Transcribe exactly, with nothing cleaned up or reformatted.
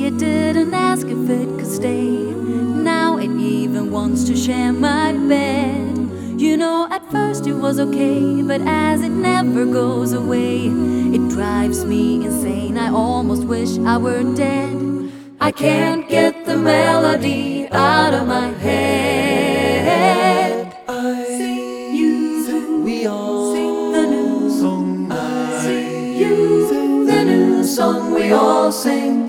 it didn't ask if it could stay. Now it even wants to share my bed. You know, at first it was okay, but as it never goes away, it drives me insane. I almost wish I were dead. I can't get the melody out of my head. I Sing you, sing, we all sing the new song. I I sing you, the new song we all sing.